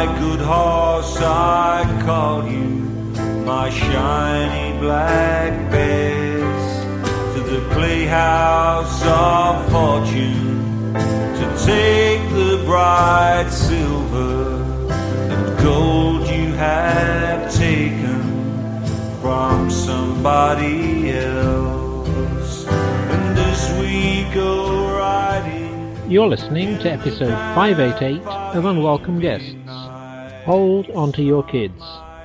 my good horse, I call you, my shiny black bears, to the playhouse of fortune, to take the bright silver and gold you have taken from somebody else. And as we go riding... You're listening to episode 588 of Unwelcome Guests. Hold on to your kids.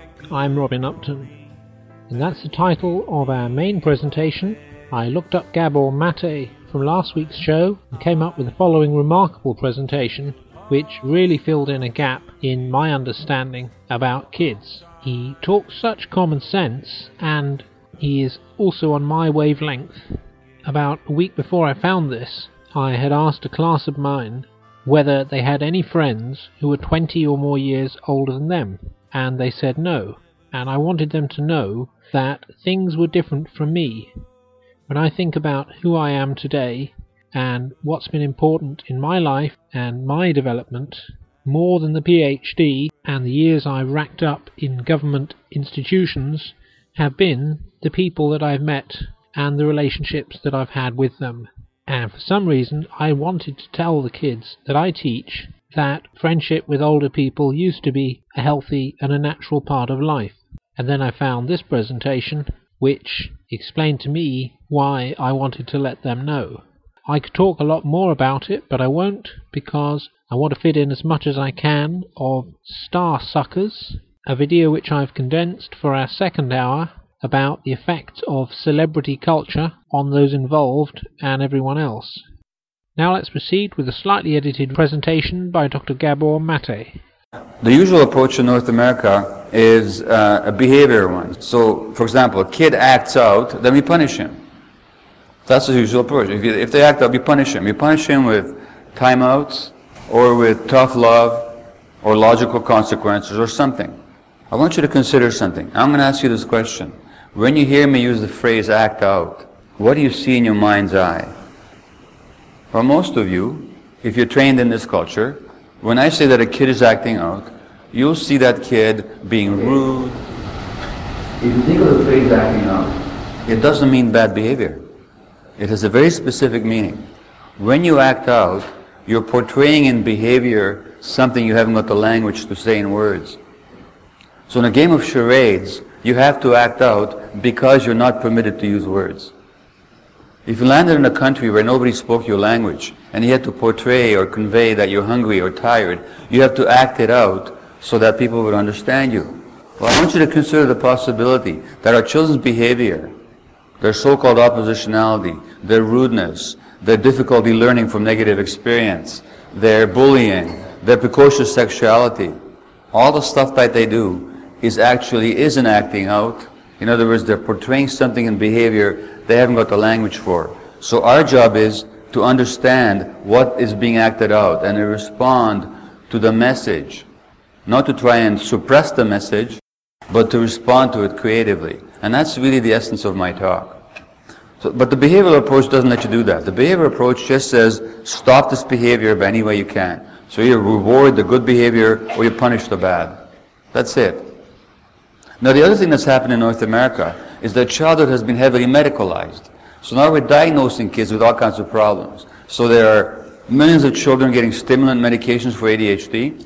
I'm Robin Upton. And that's the title of our main presentation. I looked up Gabor Mate from last week's show and came up with the following remarkable presentation, which really filled in a gap in my understanding about kids. He talks such common sense, and he is also on my wavelength. About a week before I found this, I had asked a class of mine whether they had any friends who were 20 or more years older than them, and they said no, and I wanted them to know that things were different from me. When I think about who I am today and what's been important in my life and my development, more than the PhD and the years I've racked up in government institutions have been the people that I've met and the relationships that I've had with them. And for some reason I wanted to tell the kids that I teach that friendship with older people used to be a healthy and a natural part of life. And then I found this presentation which explained to me why I wanted to let them know. I could talk a lot more about it, but I won't, because I want to fit in as much as I can of Star Suckers, a video which I've condensed for our second hour about the effects of celebrity culture on those involved and everyone else. Now let's proceed with a slightly edited presentation by Dr. Gabor Mate. The usual approach in North America is a behavior one. So, for example, a kid acts out, then we punish him. That's the usual approach. If they act out, we punish him. We punish him with timeouts, or with tough love, or logical consequences, or something. I want you to consider something. I'm going to ask you this question. When you hear me use the phrase act out, what do you see in your mind's eye? For most of you, if you're trained in this culture, when I say that a kid is acting out, you'll see that kid being rude. If you think of the phrase acting out, it doesn't mean bad behavior. It has a very specific meaning. When you act out, you're portraying in behavior something you haven't got the language to say in words. So in a game of charades, you have to act out because you're not permitted to use words. If you landed in a country where nobody spoke your language and you had to portray or convey that you're hungry or tired, you have to act it out so that people would understand you. Well, I want you to consider the possibility that our children's behavior, their so-called oppositionality, their rudeness, their difficulty learning from negative experience, their bullying, their precocious sexuality, all the stuff that they do isn't acting out. In other words, they're portraying something in behavior they haven't got the language for. So our job is to understand what is being acted out and to respond to the message. Not to try and suppress the message, but to respond to it creatively. And that's really the essence of my talk. But the behavioral approach doesn't let you do that. The behavioral approach just says, stop this behavior any way you can. So you reward the good behavior or you punish the bad. That's it. Now the other thing that's happened in North America is that childhood has been heavily medicalized. So now we're diagnosing kids with all kinds of problems. So there are millions of children getting stimulant medications for ADHD,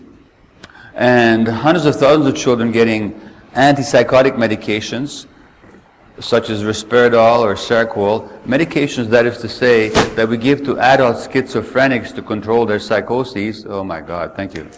and hundreds of thousands of children getting antipsychotic medications, such as Risperidol or Seroquel, medications, that is to say, that we give to adult schizophrenics to control their psychoses. Oh my God, thank you.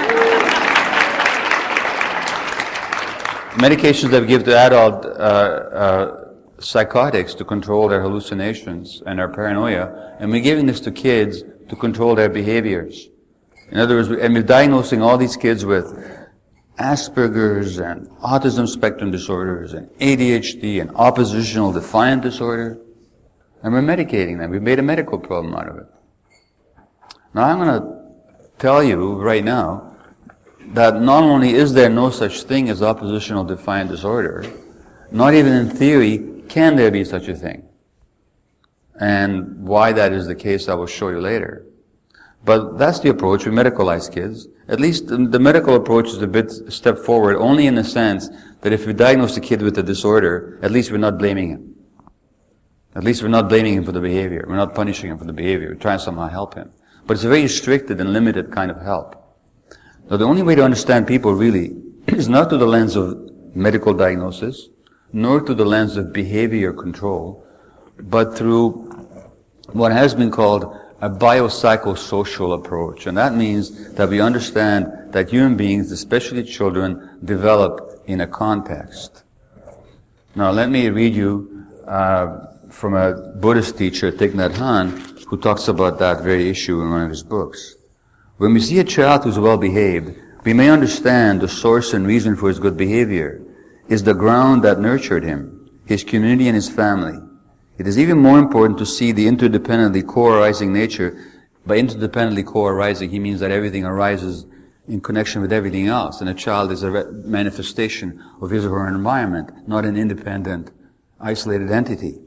Medications that we give to adult psychotics to control their hallucinations and their paranoia, and we're giving this to kids to control their behaviors. In other words, we're diagnosing all these kids with Asperger's and autism spectrum disorders and ADHD and oppositional defiant disorder, and we're medicating them. We've made a medical problem out of it. Now I'm going to tell you right now that not only is there no such thing as oppositional defiant disorder, not even in theory can there be such a thing. And why that is the case I will show you later. But that's the approach. We medicalize kids. At least the medical approach is a step forward, only in the sense that if we diagnose a kid with a disorder, at least we're not blaming him. At least we're not blaming him for the behavior. We're not punishing him for the behavior. We're trying to somehow help him. But it's a very restricted and limited kind of help. Now, the only way to understand people really is not through the lens of medical diagnosis, nor through the lens of behavior control, but through what has been called a biopsychosocial approach. And that means that we understand that human beings, especially children, develop in a context. Now, let me read you from a Buddhist teacher, Thich Nhat Hanh, who talks about that very issue in one of his books. When we see a child who's well behaved, we may understand the source and reason for his good behavior is the ground that nurtured him, his community and his family. It is even more important to see the interdependently co-arising nature. By interdependently co-arising, he means that everything arises in connection with everything else, and a child is a manifestation of his or her environment, not an independent, isolated entity.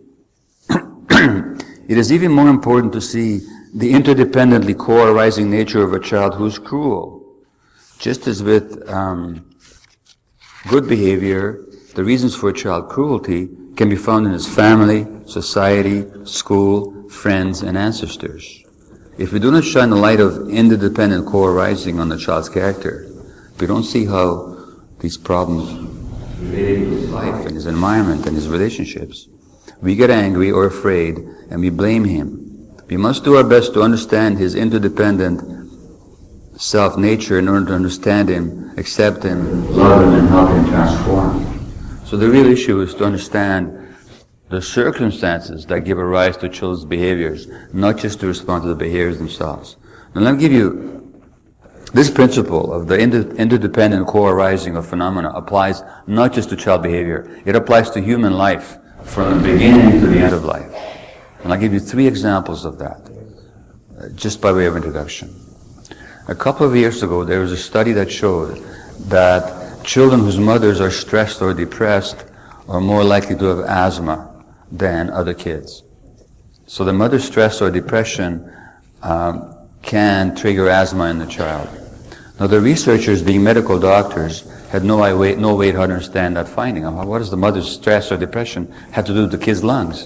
It is even more important to see the interdependently co-arising nature of a child who is cruel. Just as with good behavior, the reasons for a child cruelty can be found in his family, society, school, friends, and ancestors. If we do not shine the light of interdependent co-arising on the child's character, we don't see how these problems relate to his life and his environment and his relationships. We get angry or afraid and we blame him. We must do our best to understand his interdependent self-nature in order to understand him, accept him, love him, and help him transform. So the real issue is to understand the circumstances that give a rise to children's behaviors, not just to respond to the behaviors themselves. Now let me give you this principle of the interdependent co-arising of phenomena applies not just to child behavior, it applies to human life from the beginning to the end of life. And I'll give you 3 examples of that, just by way of introduction. A couple of years ago, there was a study that showed that children whose mothers are stressed or depressed are more likely to have asthma than other kids. So the mother's stress or depression can trigger asthma in the child. Now the researchers, being medical doctors, had no way to understand that finding. What does the mother's stress or depression have to do with the kid's lungs?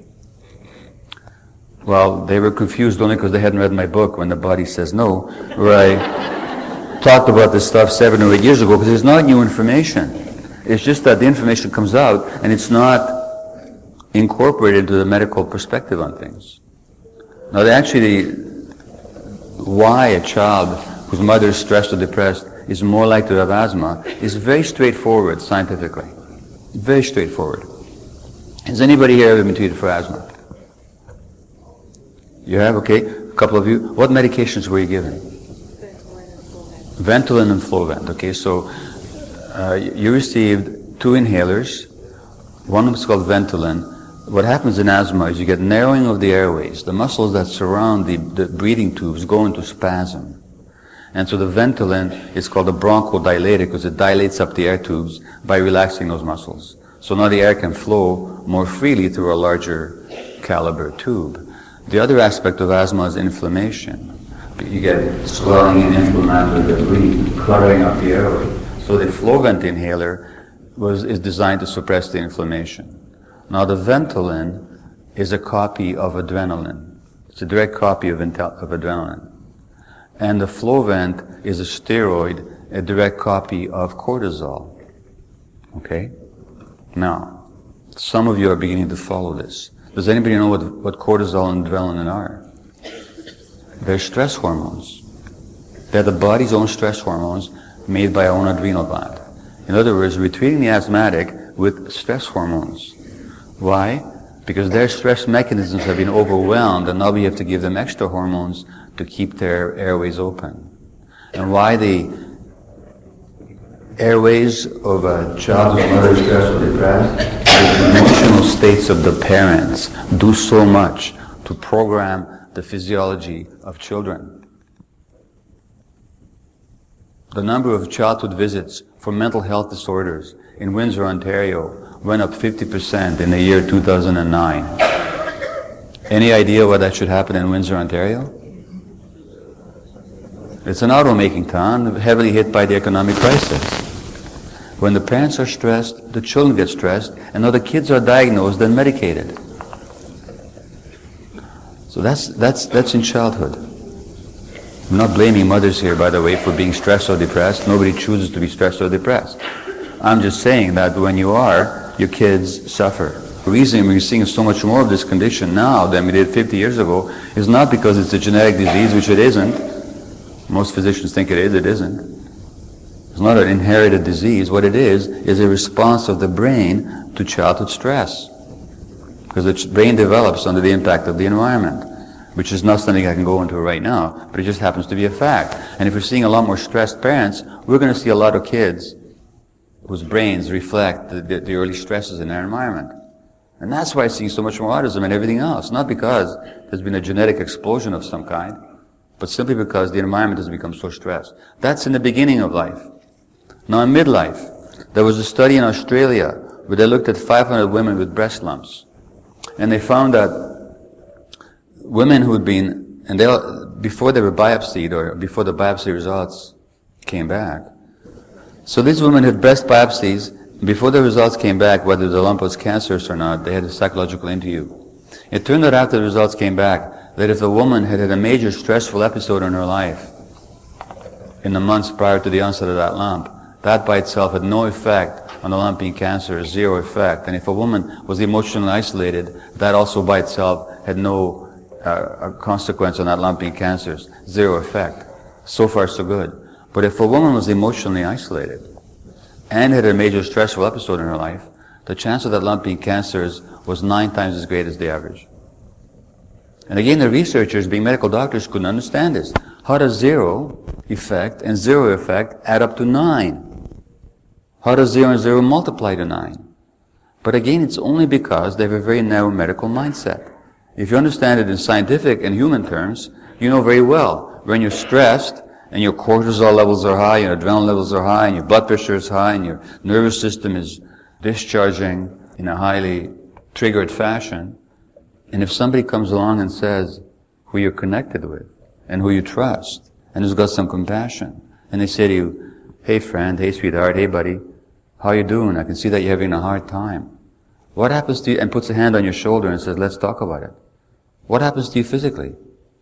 Well, they were confused only because they hadn't read my book, When the Body Says No, where I talked about this stuff 7 or 8 years ago, because it's not new information. It's just that the information comes out and it's not incorporated into the medical perspective on things. Now, why a child whose mother is stressed or depressed is more likely to have asthma is very straightforward scientifically. Very straightforward. Has anybody here ever been treated for asthma? You have? Okay. A couple of you. What medications were you given? Ventolin and Flovent. Okay, so you received 2 inhalers. One of them is called Ventolin. What happens in asthma is you get narrowing of the airways. The muscles that surround the breathing tubes go into spasm. And so the Ventolin is called a bronchodilator because it dilates up the air tubes by relaxing those muscles. So now the air can flow more freely through a larger caliber tube. The other aspect of asthma is inflammation. You get swelling and inflammatory debris cluttering up the airway. So the Flovent inhaler is designed to suppress the inflammation. Now the Ventolin is a copy of adrenaline. It's a direct copy of adrenaline. And the Flovent is a steroid, a direct copy of cortisol. Okay? Now, some of you are beginning to follow this. Does anybody know what cortisol and adrenaline are? They're stress hormones. They're the body's own stress hormones made by our own adrenal gland. In other words, we're treating the asthmatic with stress hormones. Why? Because their stress mechanisms have been overwhelmed and now we have to give them extra hormones to keep their airways open. And why the airways of a child whose mother is stressed or depressed, the emotional states of the parents do so much to program the physiology of children. The number of childhood visits for mental health disorders in Windsor, Ontario went up 50% in the year 2009. Any idea why that should happen in Windsor, Ontario? It's an auto-making town, heavily hit by the economic crisis. When the parents are stressed, the children get stressed, and now the kids are diagnosed and medicated. So that's in childhood. I'm not blaming mothers here, by the way, for being stressed or depressed. Nobody chooses to be stressed or depressed. I'm just saying that when you are, your kids suffer. The reason we're seeing so much more of this condition now than we did 50 years ago is not because it's a genetic disease, which it isn't. Most physicians think it is, it isn't. It's not an inherited disease. What it is a response of the brain to childhood stress. Because the brain develops under the impact of the environment, which is not something I can go into right now, but it just happens to be a fact. And if we're seeing a lot more stressed parents, we're going to see a lot of kids whose brains reflect the early stresses in their environment. And that's why I'm seeing so much more autism and everything else. Not because there's been a genetic explosion of some kind, but simply because the environment has become so stressed. That's in the beginning of life. Now in midlife, there was a study in Australia where they looked at 500 women with breast lumps. And they found that women who had been, before they were biopsied or before the biopsy results came back, so these women had breast biopsies. Before the results came back, whether the lump was cancerous or not, they had a psychological interview. It turned out after the results came back that if a woman had had a major stressful episode in her life in the months prior to the onset of that lump, that by itself had no effect on the lump being cancerous, zero effect. And if a woman was emotionally isolated, that also by itself had no consequence on that lump being cancerous, zero effect. So far so good. But if a woman was emotionally isolated and had a major stressful episode in her life, the chance of that lump being cancerous was 9 times as great as the average. And again, the researchers, being medical doctors, couldn't understand this. How does zero effect and zero effect add up to 9? How does 0 and 0 multiply to 9? But again, it's only because they have a very narrow medical mindset. If you understand it in scientific and human terms, you know very well, when you're stressed and your cortisol levels are high, your adrenaline levels are high, and your blood pressure is high, and your nervous system is discharging in a highly triggered fashion, and if somebody comes along and says who you're connected with, and who you trust, and who's got some compassion, and they say to you, hey friend, hey sweetheart, hey buddy, how you doing? I can see that you're having a hard time. What happens to you? And puts a hand on your shoulder and says, let's talk about it. What happens to you physically?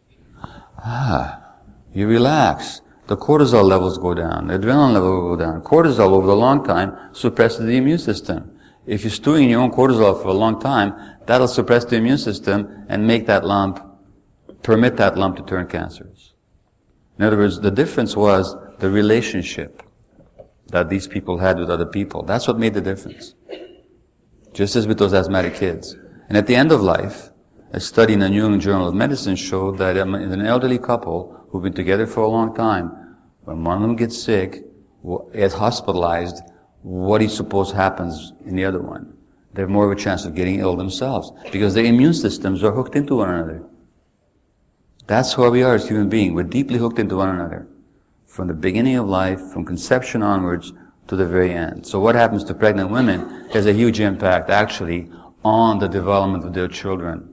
You relax. The cortisol levels go down. The adrenaline level will go down. Cortisol over a long time suppresses the immune system. If you're stewing in your own cortisol for a long time, that'll suppress the immune system and make that lump, permit that lump to turn cancerous. In other words, the difference was the relationship that these people had with other people. That's what made the difference. Just as with those asthmatic kids. And at the end of life, a study in the New England Journal of Medicine showed that in an elderly couple who've been together for a long time, when one of them gets sick, is hospitalized, what do you suppose happens in the other one? They have more of a chance of getting ill themselves because their immune systems are hooked into one another. That's who we are as human beings. We're deeply hooked into one another. From the beginning of life, from conception onwards to the very end. So what happens to pregnant women has a huge impact actually on the development of their children.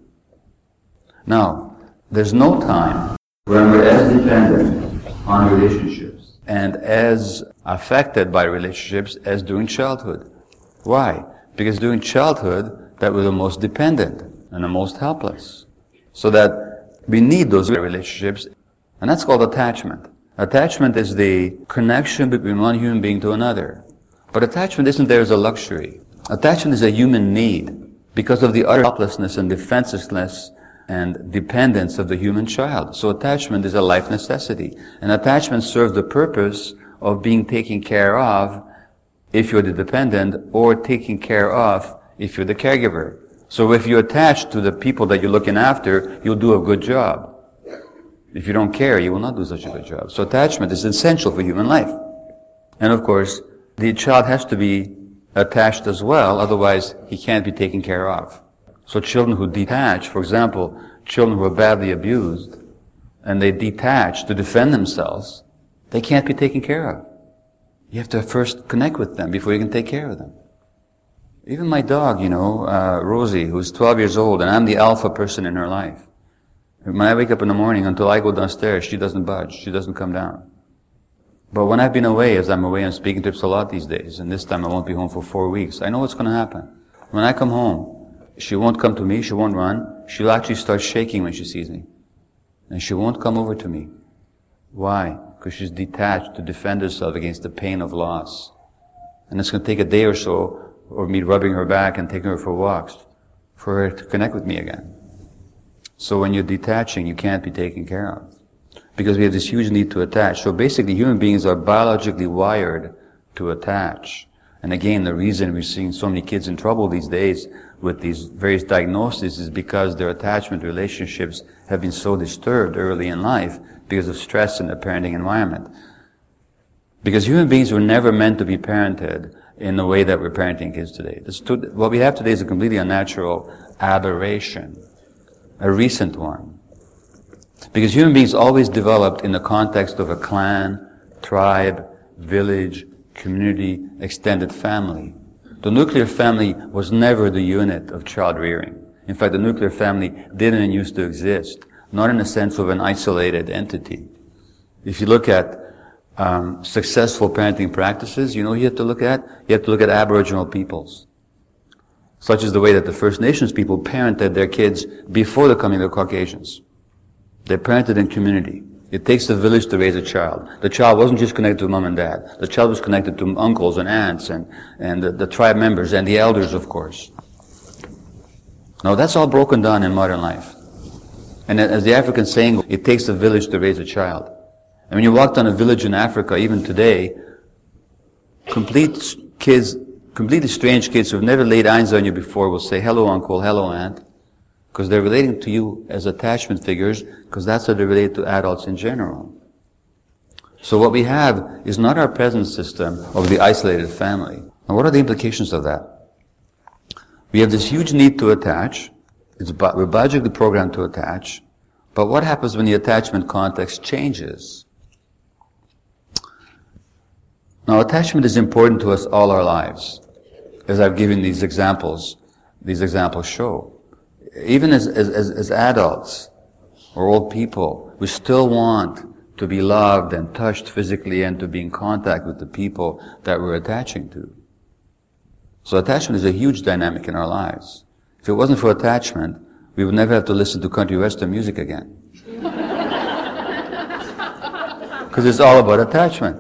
Now, there's no time when we're as dependent on relationships and as affected by relationships as during childhood. Why? Because during childhood, that we're the most dependent and the most helpless. So that we need those relationships, and that's called attachment. Attachment is the connection between one human being to another. But attachment isn't there as a luxury. Attachment is a human need because of the utter helplessness and defenselessness and dependence of the human child. So attachment is a life necessity. And attachment serves the purpose of being taken care of if you're the dependent, or taken care of if you're the caregiver. So if you're attached to the people that you're looking after, you'll do a good job. If you don't care, you will not do such a good job. So attachment is essential for human life. And of course, the child has to be attached as well, otherwise he can't be taken care of. So children who detach, for example, children who are badly abused, and they detach to defend themselves, they can't be taken care of. You have to first connect with them before you can take care of them. Even my dog, Rosie, who's 12 years old, and I'm the alpha person in her life. When I wake up in the morning, until I go downstairs, she doesn't budge. She doesn't come down. But when I've been away, as I'm away on speaking trips a lot these days, and this time I won't be home for 4 weeks, I know what's going to happen. When I come home, she won't come to me, she won't run. She'll actually start shaking when she sees me. And she won't come over to me. Why? Because she's detached to defend herself against the pain of loss. And it's going to take a day or so, or me rubbing her back and taking her for walks, for her to connect with me again. So when you're detaching, you can't be taken care of. Because we have this huge need to attach. So basically, human beings are biologically wired to attach. And again, the reason we're seeing so many kids in trouble these days with these various diagnoses is because their attachment relationships have been so disturbed early in life because of stress in the parenting environment. Because human beings were never meant to be parented in the way that we're parenting kids today. What we have today is a completely unnatural aberration, a recent one. Because human beings always developed in the context of a clan, tribe, village, community, extended family. The nuclear family was never the unit of child rearing. In fact, the nuclear family didn't used to exist, not in the sense of an isolated entity. If you look at successful parenting practices, you know who you have to look at? You have to look at Aboriginal peoples. Such as the way that the First Nations people parented their kids before the coming of the Caucasians. They parented in community. It takes a village to raise a child. The child wasn't just connected to mom and dad. The child was connected to uncles and aunts and the tribe members and the elders, of course. Now that's all broken down in modern life. And as the African saying, it takes a village to raise a child. And when you walk down a village in Africa, even today, completely strange kids who have never laid eyes on you before will say, hello uncle, hello aunt. Because they're relating to you as attachment figures, because that's how they relate to adults in general. So what we have is not our present system of the isolated family. Now what are the implications of that? We have this huge need to attach. We're biologically programmed to attach. But what happens when the attachment context changes? Now attachment is important to us all our lives. As I've given these examples show. Even as adults or old people, we still want to be loved and touched physically and to be in contact with the people that we're attaching to. So attachment is a huge dynamic in our lives. If it wasn't for attachment, we would never have to listen to country western music again. Because it's all about attachment.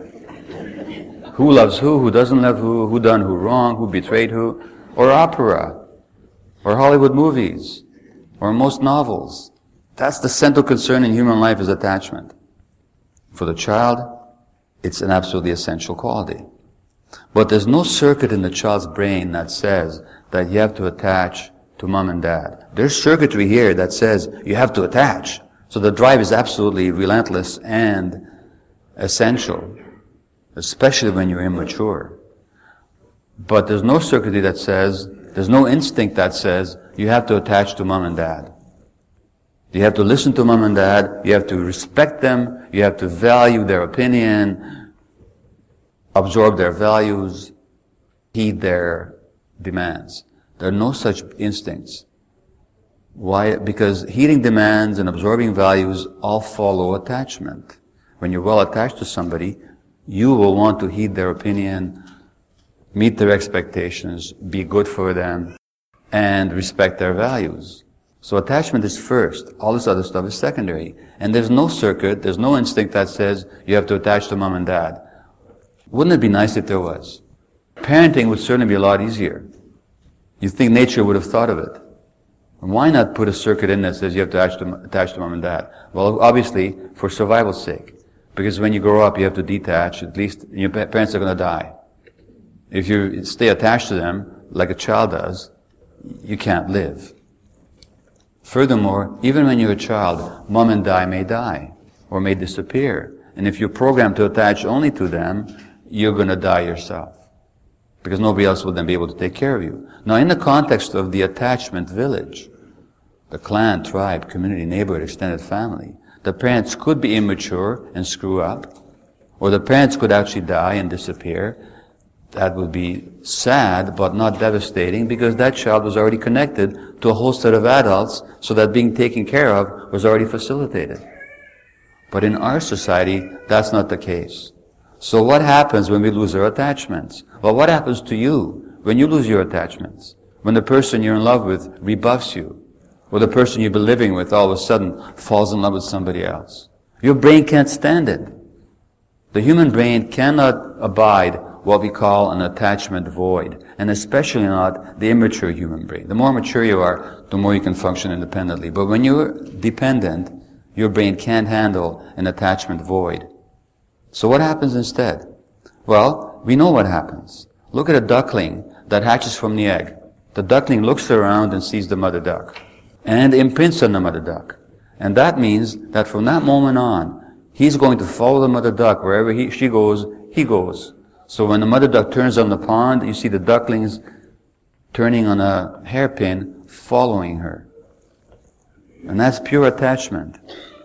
Who loves who doesn't love who done who wrong, who betrayed who, or opera, or Hollywood movies, or most novels. That's the central concern in human life is attachment. For the child, it's an absolutely essential quality. But there's no circuit in the child's brain that says that you have to attach to mom and dad. There's circuitry here that says you have to attach. So the drive is absolutely relentless and essential, especially when you're immature. But there's no circuitry that says, there's no instinct that says you have to attach to mom and dad. You have to listen to mom and dad, you have to respect them, you have to value their opinion, absorb their values, heed their demands. There are no such instincts. Why? Because heeding demands and absorbing values all follow attachment. When you're well attached to somebody, you will want to heed their opinion, meet their expectations, be good for them, and respect their values. So attachment is first. All this other stuff is secondary. And there's no circuit, there's no instinct that says you have to attach to mom and dad. Wouldn't it be nice if there was? Parenting would certainly be a lot easier. You'd think nature would have thought of it. Why not put a circuit in that says you have to attach to mom and dad? Well, obviously, for survival's sake. Because when you grow up, you have to detach. At least your parents are going to die. If you stay attached to them, like a child does, you can't live. Furthermore, even when you're a child, mom and dad may die or may disappear. And if you're programmed to attach only to them, you're going to die yourself. Because nobody else will then be able to take care of you. Now, in the context of the attachment village, the clan, tribe, community, neighborhood, extended family, the parents could be immature and screw up, or the parents could actually die and disappear. That would be sad, but not devastating, because that child was already connected to a whole set of adults, so that being taken care of was already facilitated. But in our society, that's not the case. So what happens when we lose our attachments? Well, what happens to you when you lose your attachments? When the person you're in love with rebuffs you, or the person you've been living with all of a sudden falls in love with somebody else. Your brain can't stand it. The human brain cannot abide what we call an attachment void, and especially not the immature human brain. The more mature you are, the more you can function independently. But when you're dependent, your brain can't handle an attachment void. So what happens instead? Well, we know what happens. Look at a duckling that hatches from the egg. The duckling looks around and sees the mother duck, and imprints on the mother duck. And that means that from that moment on, he's going to follow the mother duck. Wherever she goes, he goes. So when the mother duck turns on the pond, you see the ducklings turning on a hairpin, following her. And that's pure attachment.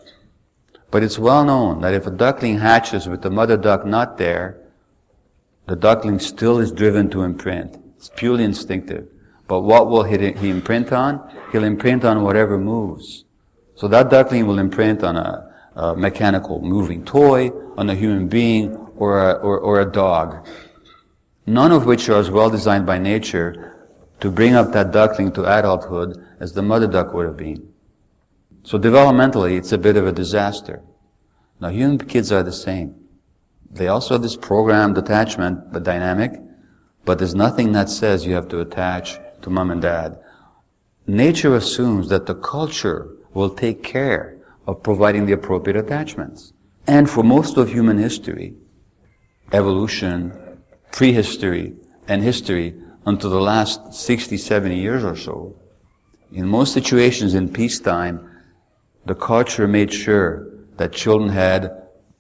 But it's well known that if a duckling hatches with the mother duck not there, the duckling still is driven to imprint. It's purely instinctive. But what will he imprint on? He'll imprint on whatever moves. So that duckling will imprint on a mechanical moving toy, on a human being, or a dog. None of which are as well designed by nature to bring up that duckling to adulthood as the mother duck would have been. So developmentally, it's a bit of a disaster. Now, human kids are the same. They also have this programmed attachment, but dynamic, but there's nothing that says you have to attach to mom and dad. Nature assumes that the culture will take care of providing the appropriate attachments. And for most of human history, evolution, prehistory, and history, until the last 60, 70 years or so, in most situations in peacetime, the culture made sure that children had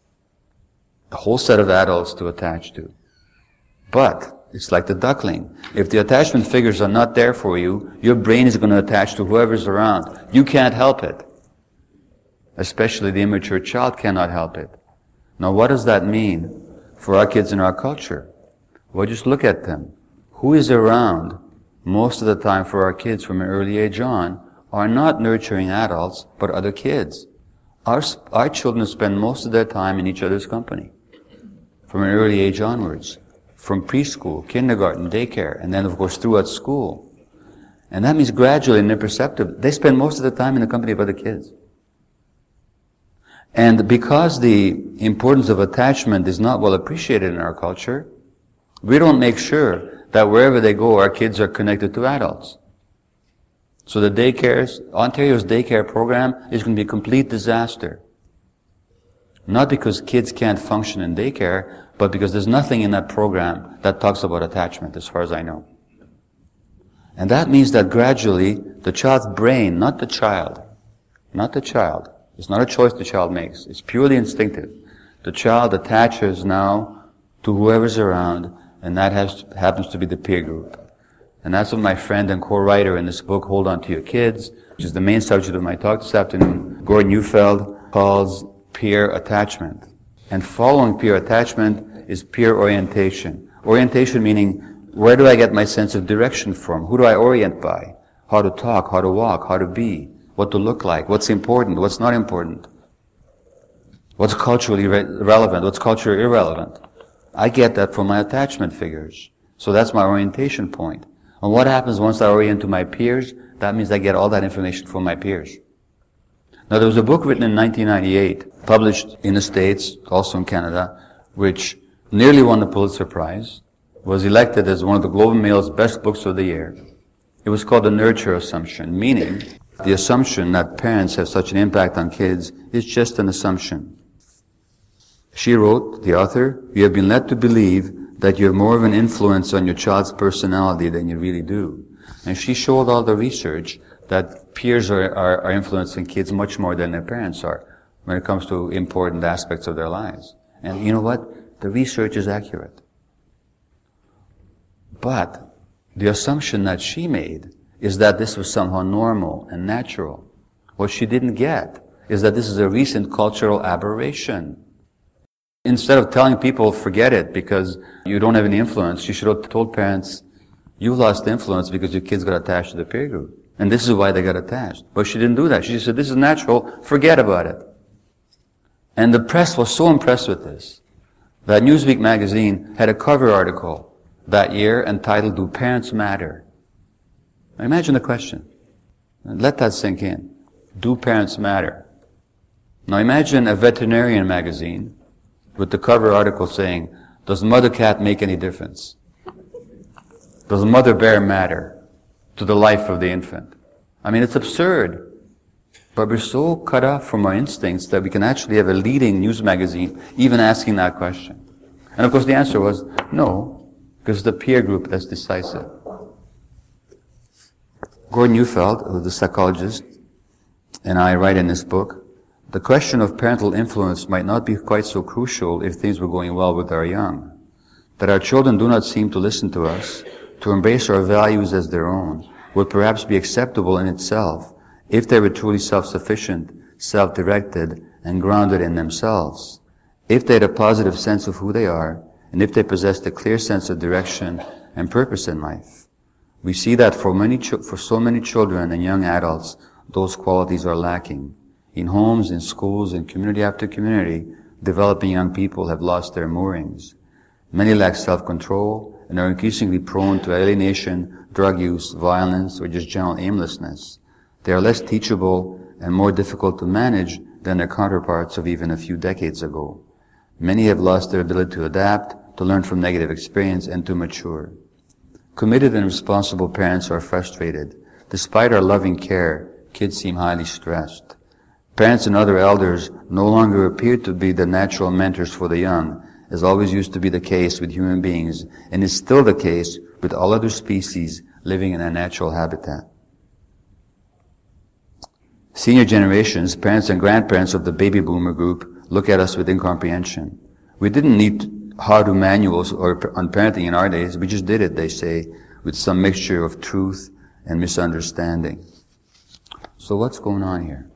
a whole set of adults to attach to. But it's like the duckling. If the attachment figures are not there for you, your brain is going to attach to whoever's around. You can't help it. Especially the immature child cannot help it. Now, what does that mean for our kids in our culture? Well, just look at them. Who is around most of the time for our kids from an early age on are not nurturing adults, but other kids. Our children spend most of their time in each other's company from an early age onwards. From preschool, kindergarten, daycare, and then of course throughout school. And that means gradually and imperceptibly, they spend most of the time in the company of other kids. And because the importance of attachment is not well appreciated in our culture, we don't make sure that wherever they go, our kids are connected to adults. So the Ontario's daycare program is going to be a complete disaster. Not because kids can't function in daycare, but because there's nothing in that program that talks about attachment, as far as I know. And that means that gradually, the child's brain, not the child, it's not a choice the child makes, it's purely instinctive. The child attaches now to whoever's around, and that happens to be the peer group. And that's what my friend and co-writer in this book, Hold On To Your Kids, which is the main subject of my talk this afternoon, Gordon Neufeld, calls peer attachment. And following peer attachment is peer orientation. Orientation meaning, where do I get my sense of direction from? Who do I orient by? How to talk, how to walk, how to be, what to look like, what's important, what's not important, what's culturally relevant, what's culturally irrelevant. I get that from my attachment figures. So that's my orientation point. And what happens once I orient to my peers? That means I get all that information from my peers. Now, there was a book written in 1998, published in the States, also in Canada, which nearly won the Pulitzer Prize, was elected as one of the Globe and Mail's best books of the year. It was called The Nurture Assumption, meaning the assumption that parents have such an impact on kids is just an assumption. She wrote, the author, "You have been led to believe that you have more of an influence on your child's personality than you really do." And she showed all the research that peers are influencing kids much more than their parents are when it comes to important aspects of their lives. And you know what? The research is accurate. But the assumption that she made is that this was somehow normal and natural. What she didn't get is that this is a recent cultural aberration. Instead of telling people, forget it because you don't have any influence, you should have told parents, you lost influence because your kids got attached to the peer group. And this is why they got attached. But she didn't do that. She just said, this is natural, forget about it. And the press was so impressed with this that Newsweek magazine had a cover article that year entitled, Do Parents Matter? Now imagine the question. Let that sink in. Do parents matter? Now imagine a veterinarian magazine with the cover article saying, does mother cat make any difference? Does mother bear matter to the life of the infant? I mean, it's absurd. But we're so cut off from our instincts that we can actually have a leading news magazine even asking that question. And of course the answer was no, because it's the peer group that's decisive. Gordon Neufeld, the psychologist, and I write in this book, the question of parental influence might not be quite so crucial if things were going well with our young. That our children do not seem to listen to us, to embrace our values as their own, would perhaps be acceptable in itself if they were truly self-sufficient, self-directed, and grounded in themselves. If they had a positive sense of who they are, and if they possessed a clear sense of direction and purpose in life. We see that for so many children and young adults, those qualities are lacking. In homes, in schools, in community after community, developing young people have lost their moorings. Many lack self-control and are increasingly prone to alienation, drug use, violence, or just general aimlessness. They are less teachable and more difficult to manage than their counterparts of even a few decades ago. Many have lost their ability to adapt, to learn from negative experience, and to mature. Committed and responsible parents are frustrated. Despite our loving care, kids seem highly stressed. Parents and other elders no longer appear to be the natural mentors for the young, as always used to be the case with human beings, and is still the case with all other species living in a natural habitat. Senior generations, parents and grandparents of the baby boomer group, look at us with incomprehension. We didn't need how-to manuals on parenting in our days. We just did it, they say, with some mixture of truth and misunderstanding. So what's going on here?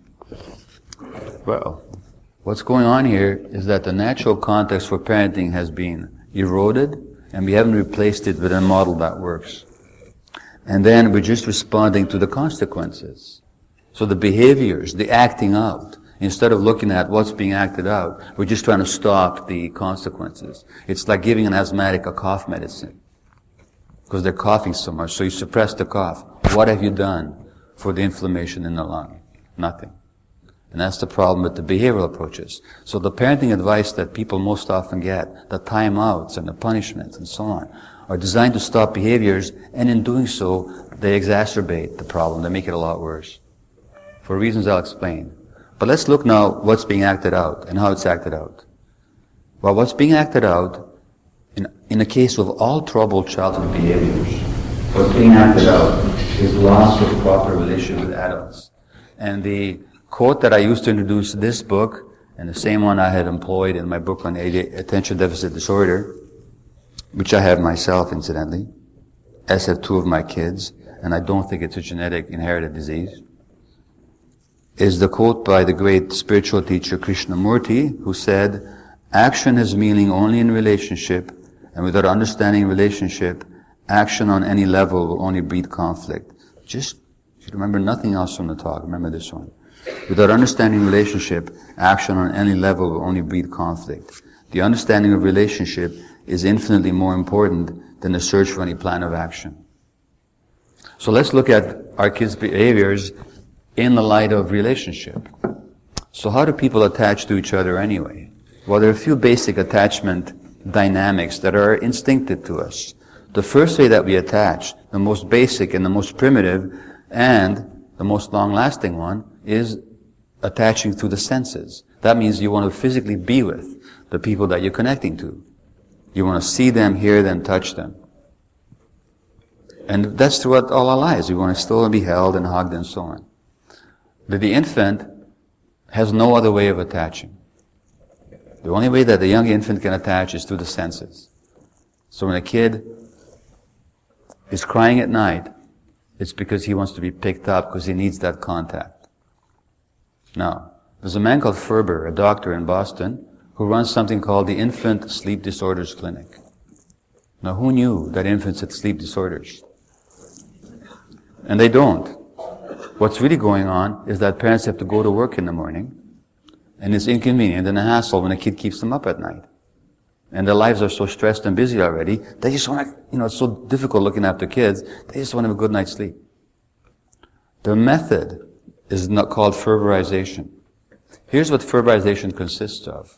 Well, what's going on here is that the natural context for parenting has been eroded, and we haven't replaced it with a model that works. And then we're just responding to the consequences. So the behaviors, the acting out, instead of looking at what's being acted out, we're just trying to stop the consequences. It's like giving an asthmatic a cough medicine, because they're coughing so much, so you suppress the cough. What have you done for the inflammation in the lung? Nothing. And that's the problem with the behavioral approaches. So the parenting advice that people most often get, the timeouts and the punishments and so on, are designed to stop behaviors, and in doing so, they exacerbate the problem. They make it a lot worse. For reasons I'll explain. But let's look now what's being acted out and how it's acted out. Well, what's being acted out in the case of all troubled childhood behaviors, what's being acted out is loss of proper relationship with adults. And the quote that I used to introduce this book, and the same one I had employed in my book on attention deficit disorder, which I have myself, incidentally, as have two of my kids, and I don't think it's a genetic inherited disease, is the quote by the great spiritual teacher Krishnamurti, who said, action has meaning only in relationship, and without understanding relationship, action on any level will only breed conflict. Just, if you remember nothing else from the talk, remember this one. Without understanding relationship, action on any level will only breed conflict. The understanding of relationship is infinitely more important than the search for any plan of action. So let's look at our kids' behaviors in the light of relationship. So how do people attach to each other anyway? Well, there are a few basic attachment dynamics that are instinctive to us. The first way that we attach, the most basic and the most primitive and the most long-lasting one, is attaching through the senses. That means you want to physically be with the people that you're connecting to. You want to see them, hear them, touch them. And that's throughout all our lives. We want to still be held and hugged and so on. But the infant has no other way of attaching. The only way that the young infant can attach is through the senses. So when a kid is crying at night, it's because he wants to be picked up, because he needs that contact. Now, there's a man called Ferber, a doctor in Boston, who runs something called the Infant Sleep Disorders Clinic. Now, who knew that infants had sleep disorders? And they don't. What's really going on is that parents have to go to work in the morning, and it's inconvenient and a hassle when a kid keeps them up at night. And their lives are so stressed and busy already, they just want to, it's so difficult looking after kids, they just want to have a good night's sleep. The method is not called fervorization. Here's what fervorization consists of.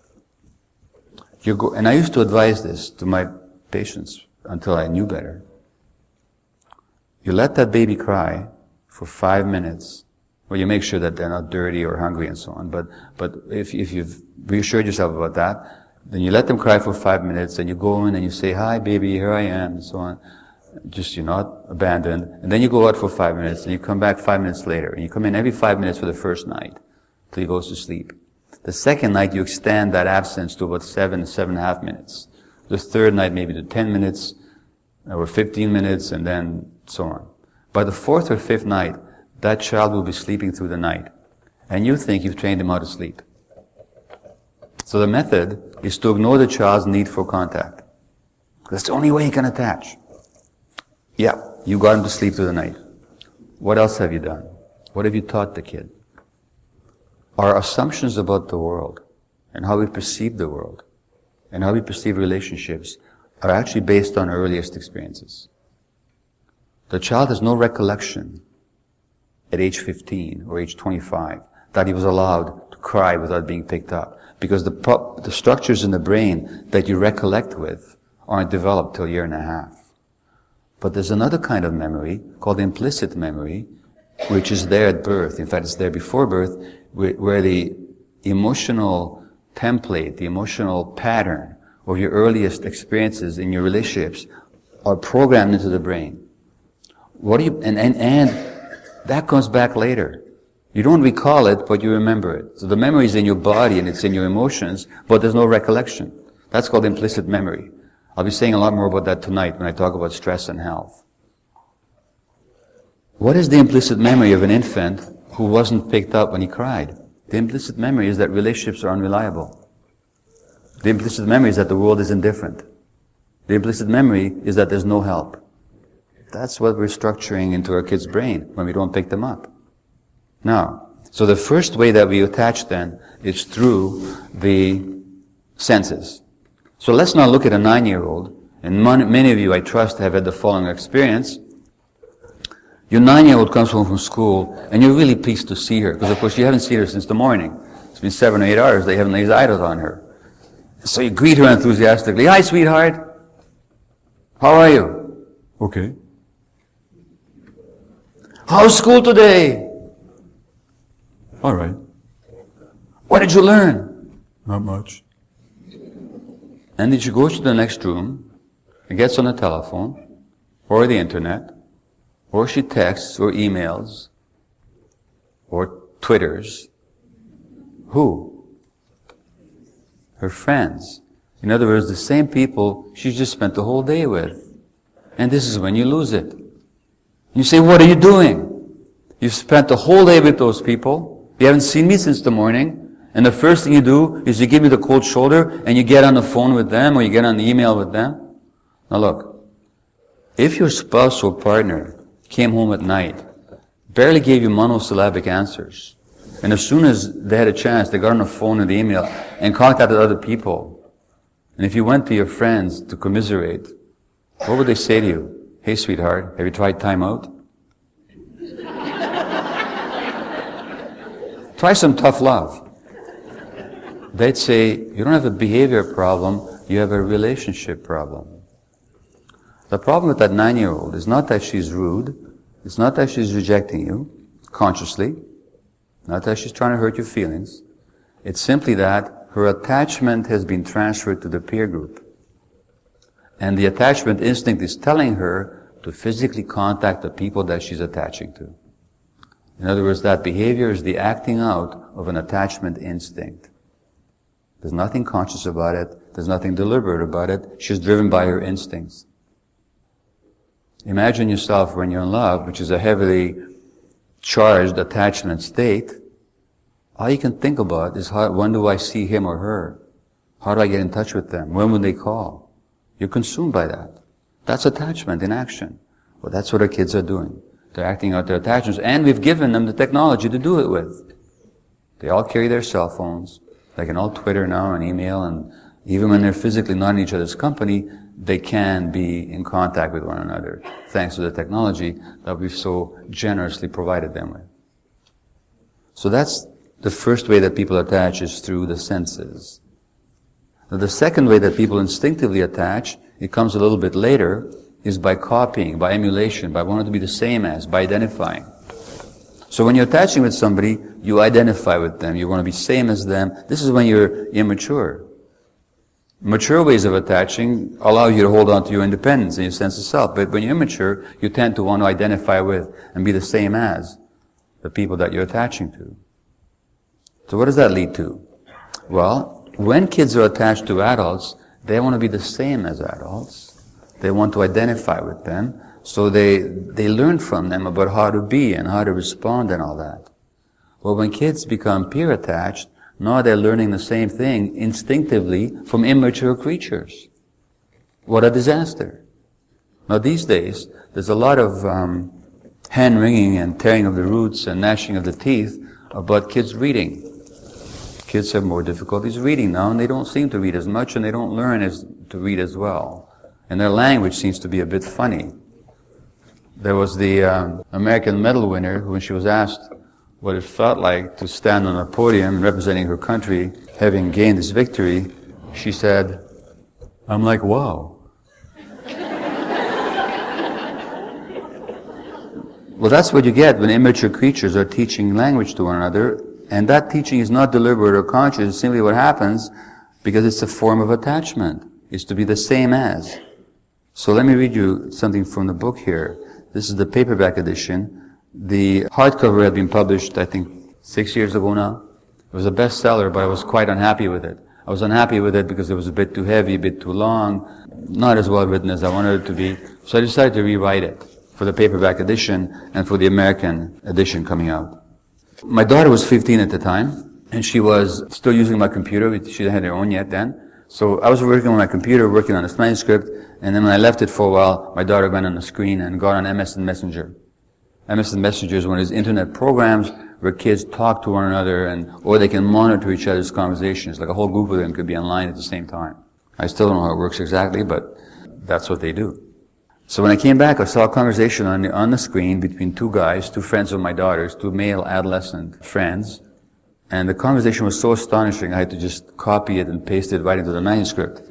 And I used to advise this to my patients until I knew better. You let that baby cry for 5 minutes. Well, you make sure that they're not dirty or hungry and so on. But if you've reassured yourself about that, then you let them cry for 5 minutes, and you go in and you say, "Hi, baby, here I am," and so on. Just, you're not abandoned. And then you go out for 5 minutes, and you come back 5 minutes later. And you come in every 5 minutes for the first night, till he goes to sleep. The second night, you extend that absence to about 7.5 minutes. The third night, maybe to 10 minutes, or 15 minutes, and then so on. By the fourth or fifth night, that child will be sleeping through the night. And you think you've trained him how to sleep. So the method is to ignore the child's need for contact. That's the only way he can attach. Yeah, you got him to sleep through the night. What else have you done? What have you taught the kid? Our assumptions about the world and how we perceive the world and how we perceive relationships are actually based on earliest experiences. The child has no recollection at age 15 or age 25 that he was allowed to cry without being picked up, because the structures in the brain that you recollect with aren't developed till a year and a half. But there's another kind of memory called implicit memory, which is there at birth. In fact, it's there before birth, where the emotional template, the emotional pattern of your earliest experiences in your relationships are programmed into the brain. And that comes back later. You don't recall it, but you remember it. So the memory is in your body and it's in your emotions, but there's no recollection. That's called implicit memory. I'll be saying a lot more about that tonight when I talk about stress and health. What is the implicit memory of an infant who wasn't picked up when he cried? The implicit memory is that relationships are unreliable. The implicit memory is that the world is indifferent. The implicit memory is that there's no help. That's what we're structuring into our kids' brain when we don't pick them up. Now, so the first way that we attach then is through the senses. So let's now look at a 9-year-old, and many of you, I trust, have had the following experience. Your 9-year-old comes home from school, and you're really pleased to see her, because of course you haven't seen her since the morning. It's been 7 or 8 hours, they haven't laid eyes on her. So you greet her enthusiastically. "Hi, sweetheart. How are you?" "Okay." "How's school today?" "All right." "What did you learn?" "Not much." And then she goes to the next room and gets on the telephone or the internet, or she texts or emails or Twitters. Who? Her friends. In other words, the same people she just spent the whole day with. And this is when you lose it. You say, "What are you doing?" You've spent the whole day with those people. You haven't seen me since the morning. And the first thing you do is you give me the cold shoulder and you get on the phone with them or you get on the email with them. Now look, if your spouse or partner came home at night, barely gave you monosyllabic answers, and as soon as they had a chance, they got on the phone and the email and contacted other people, and if you went to your friends to commiserate, what would they say to you? "Hey, sweetheart, have you tried time out?" Try some tough love. They'd say, "You don't have a behavior problem, you have a relationship problem." The problem with that 9-year-old is not that she's rude, it's not that she's rejecting you consciously, not that she's trying to hurt your feelings. It's simply that her attachment has been transferred to the peer group. And the attachment instinct is telling her to physically contact the people that she's attaching to. In other words, that behavior is the acting out of an attachment instinct. There's nothing conscious about it. There's nothing deliberate about it. She's driven by her instincts. Imagine yourself when you're in love, which is a heavily charged attachment state. All you can think about is when do I see him or her? How do I get in touch with them? When will they call? You're consumed by that. That's attachment in action. Well, that's what our kids are doing. They're acting out their attachments, and we've given them the technology to do it with. They all carry their cell phones. They can all Twitter now and email, and even when they're physically not in each other's company, they can be in contact with one another, thanks to the technology that we've so generously provided them with. So that's the first way that people attach, is through the senses. Now, the second way that people instinctively attach, it comes a little bit later, is by copying, by emulation, by wanting to be the same as, by identifying. So when you're attaching with somebody, you identify with them, you want to be same as them. This is when you're immature. Mature ways of attaching allow you to hold on to your independence and your sense of self. But when you're immature, you tend to want to identify with and be the same as the people that you're attaching to. So what does that lead to? Well, when kids are attached to adults, they want to be the same as adults. They want to identify with them. So they learn from them about how to be and how to respond and all that. Well, when kids become peer attached, now they're learning the same thing instinctively from immature creatures. What a disaster. Now these days, there's a lot of hand-wringing and tearing of the roots and gnashing of the teeth about kids reading. Kids have more difficulties reading now, and they don't seem to read as much, and they don't learn to read as well. And their language seems to be a bit funny. There was the American medal winner who, when she was asked what it felt like to stand on a podium representing her country, having gained this victory, she said, "I'm like, wow." Well, that's what you get when immature creatures are teaching language to one another, and that teaching is not deliberate or conscious. It's simply what happens because it's a form of attachment. It's to be the same as. So let me read you something from the book here. This is the paperback edition. The hardcover had been published, I think, 6 years ago now. It was a bestseller, but I was quite unhappy with it. I was unhappy with it because it was a bit too heavy, a bit too long, not as well written as I wanted it to be. So I decided to rewrite it for the paperback edition and for the American edition coming out. My daughter was 15 at the time, and she was still using my computer. She didn't have her own yet then. So I was working on my computer, working on this manuscript, and then when I left it for a while, my daughter went on the screen and got on MSN Messenger. MSN Messenger is one of these internet programs where kids talk to one another, or they can monitor each other's conversations. Like a whole group of them could be online at the same time. I still don't know how it works exactly, but that's what they do. So when I came back, I saw a conversation on the screen between two guys, two friends of my daughter's, two male adolescent friends. And the conversation was so astonishing, I had to just copy it and paste it right into the manuscript.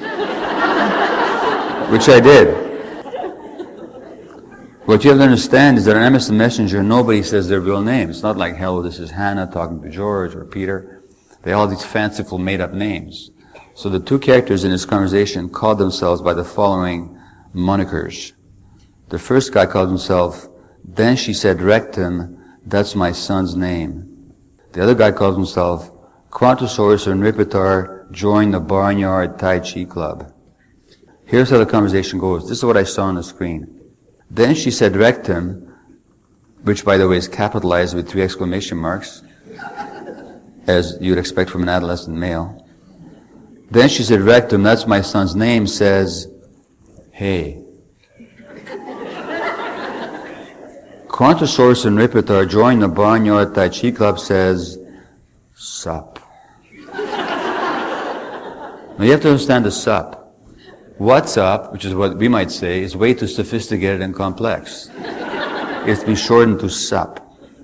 Which I did. What you have to understand is that on MSN Messenger, nobody says their real name. It's not like, hello, this is Hannah talking to George or Peter. They all have these fanciful made-up names. So the two characters in this conversation called themselves by the following monikers. The first guy called himself, "Then she said rectum, that's my son's name." The other guy calls himself, "Quantosaurus and Ripitar joined the Barnyard Tai Chi Club." Here's how the conversation goes. This is what I saw on the screen. "Then she said rectum," which by the way is capitalized with 3 exclamation marks, as you'd expect from an adolescent male. "Then she said rectum, that's my son's name, says, hey." "Quantosaurus and Ripitar joined the Barnyard Tai Chi Club, says, sup." Now you have to understand the sup. What's up, which is what we might say, is way too sophisticated and complex. It's been shortened to sup.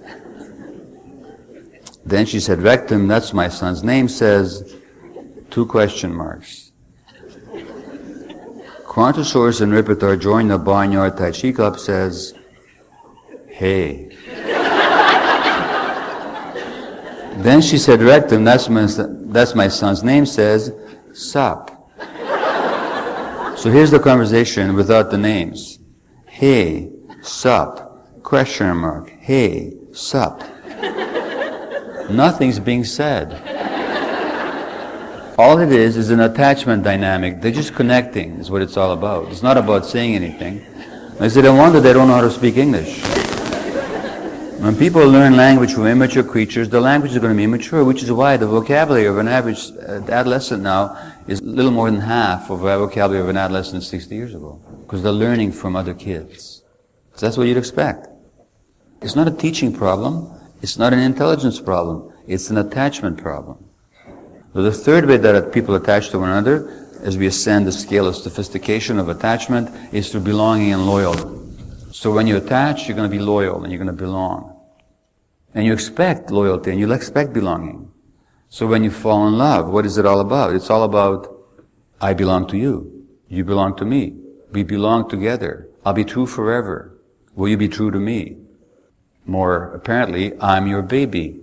"Then she said rectum, that's my son's name, says, 2 question marks. Quantosaurus and Ripitar joined the Barnyard Tai Chi Club, says, hey." "Then she said rectum, that's my son's name, says, sup." So here's the conversation without the names. Hey, sup, question mark, hey, sup. Nothing's being said. All it is an attachment dynamic. They're just connecting is what it's all about. It's not about saying anything. I said, no wonder they don't know how to speak English. When people learn language from immature creatures, the language is going to be immature, which is why the vocabulary of an average adolescent now is little more than half of the vocabulary of an adolescent 60 years ago. Because they're learning from other kids. So that's what you'd expect. It's not a teaching problem. It's not an intelligence problem. It's an attachment problem. So the third way that people attach to one another, as we ascend the scale of sophistication of attachment, is through belonging and loyalty. So when you attach, you're going to be loyal and you're going to belong. And you expect loyalty and you'll expect belonging. So when you fall in love, what is it all about? It's all about, I belong to you. You belong to me. We belong together. I'll be true forever. Will you be true to me? More apparently, I'm your baby.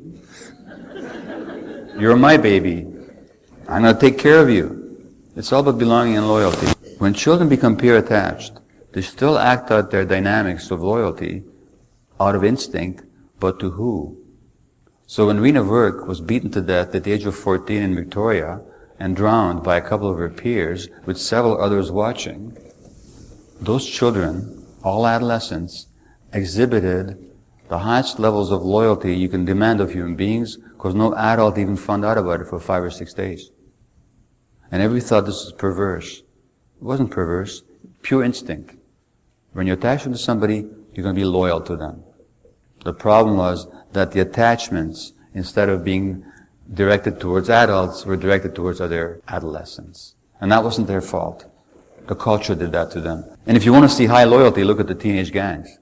You're my baby. I'm going to take care of you. It's all about belonging and loyalty. When children become peer attached, they still act out their dynamics of loyalty out of instinct, but to who? So when Rena Virk was beaten to death at the age of 14 in Victoria and drowned by a couple of her peers with several others watching, those children, all adolescents, exhibited the highest levels of loyalty you can demand of human beings because no adult even found out about it for 5 or 6 days. And everybody thought this was perverse. It wasn't perverse, pure instinct. When you're attached to somebody, you're going to be loyal to them. The problem was that the attachments, instead of being directed towards adults, were directed towards other adolescents. And that wasn't their fault. The culture did that to them. And if you want to see high loyalty, look at the teenage gangs.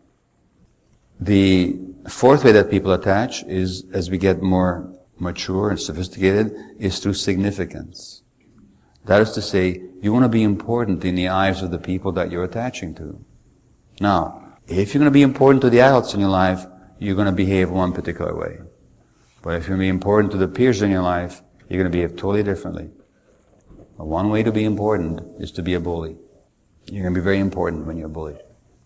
The fourth way that people attach is, as we get more mature and sophisticated, is through significance. That is to say, you want to be important in the eyes of the people that you're attaching to. Now, if you're going to be important to the adults in your life, you're going to behave one particular way. But if you're going to be important to the peers in your life, you're going to behave totally differently. One way to be important is to be a bully. You're going to be very important when you're bullied.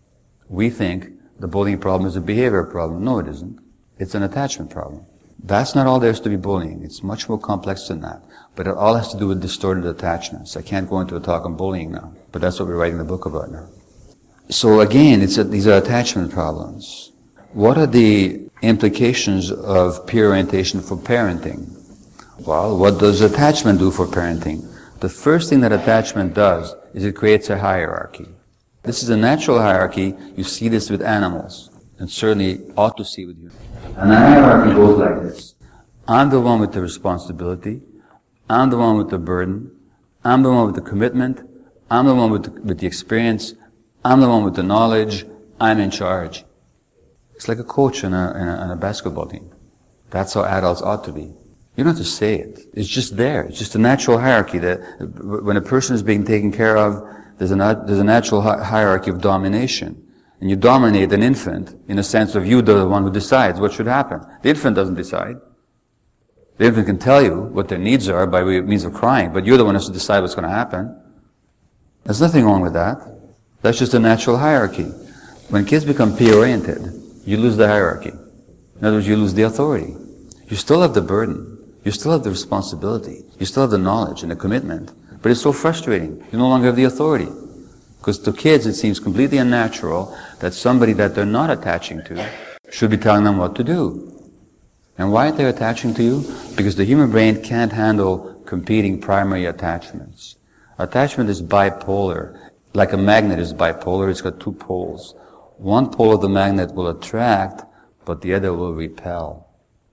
We think the bullying problem is a behavior problem. No, it isn't. It's an attachment problem. That's not all there is to be bullying. It's much more complex than that. But it all has to do with distorted attachments. I can't go into a talk on bullying now, but that's what we're writing the book about now. So again, these are attachment problems. What are the implications of peer orientation for parenting? Well, what does attachment do for parenting? The first thing that attachment does is it creates a hierarchy. This is a natural hierarchy. You see this with animals, and certainly ought to see with humans. And the hierarchy goes like this. I'm the one with the responsibility. I'm the one with the burden. I'm the one with the commitment. I'm the one with the experience. I'm the one with the knowledge. I'm in charge. It's like a coach in a basketball team. That's how adults ought to be. You don't have to say it. It's just there. It's just a natural hierarchy that when a person is being taken care of, there's a natural hierarchy of domination. And you dominate an infant in a sense of you, the one who decides what should happen. The infant doesn't decide. The infant can tell you what their needs are by means of crying, but you're the one who has to decide what's going to happen. There's nothing wrong with that. That's just a natural hierarchy. When kids become peer-oriented, you lose the hierarchy. In other words, you lose the authority. You still have the burden. You still have the responsibility. You still have the knowledge and the commitment. But it's so frustrating. You no longer have the authority. Because to kids it seems completely unnatural that somebody that they're not attaching to should be telling them what to do. And why aren't they attaching to you? Because the human brain can't handle competing primary attachments. Attachment is bipolar. Like a magnet is bipolar, it's got two poles. One pole of the magnet will attract, but the other will repel.